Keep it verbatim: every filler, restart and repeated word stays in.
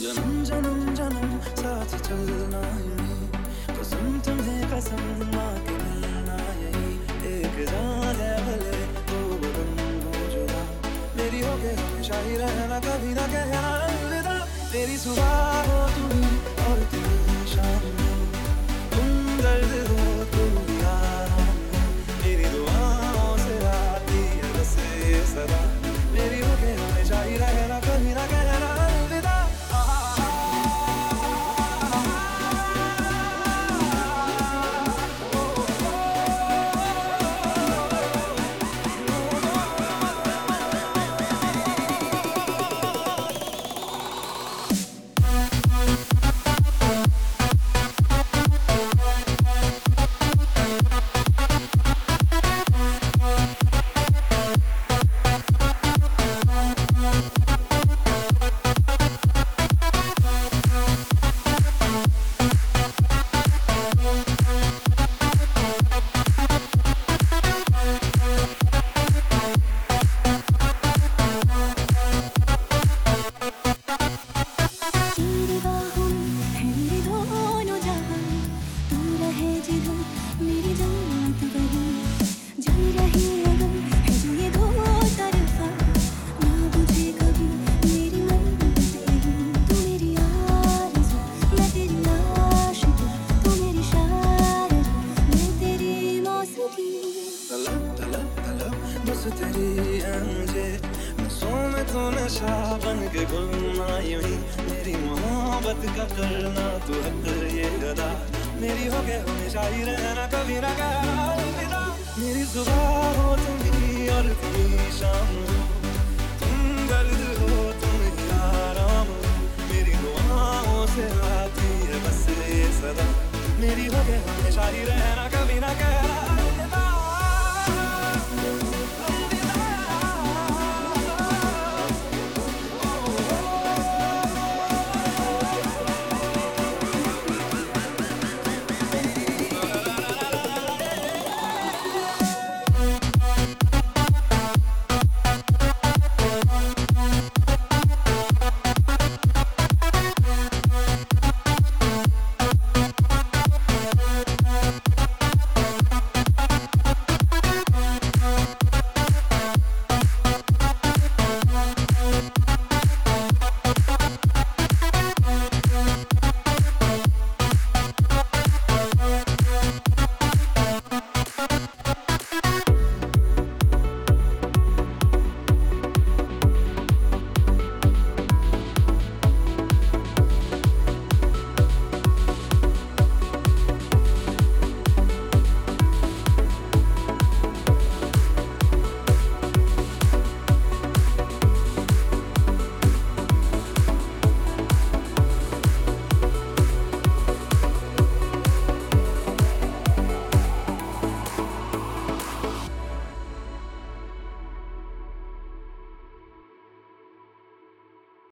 जन्म जन्म जन्म साथ चलना यही, कसम तुम्हें कसम माँ के मिलना यही। एक जान है भले दो बदन हो जुदा, मेरी होके हमेशा ही रहना, कभी ना कहना अलविदा। मेरी सुबह हो तुम और तुम शाम हो, तुम दर्द हो तुम आराम हो, मेरी दुआओं से आती है बस ये सदा, मेरी होके हमेशा ही रहना, कभी ना कहना अलविदा। मेरी जन्नत वही जल रही लगन है जो ये दो तरफा, ना बुझे कभी मेरी मंजिल यही। तू मेरी आरज़ू मैं तेरी आशिक़, तू मेरी शायरी मैं तेरी मौसीकी। तलब तलब तलब बस तेरी है मुझे, नसों में तो नशा बन के घुलना यूं ही, मेरी मोहब्बत का करना तू हक ये अदा, मेरी होके हमेशा ही रहना, कभी ना कहना अलविदा। मेरी सुबह हो तुम ही और तुम ही शाम हो, तुम दर्द हो तुम ही आराम हो, मेरी दुआओं से आती है बस ये सदा, मेरी होके हमेशा ही रहना, कभी ना कहना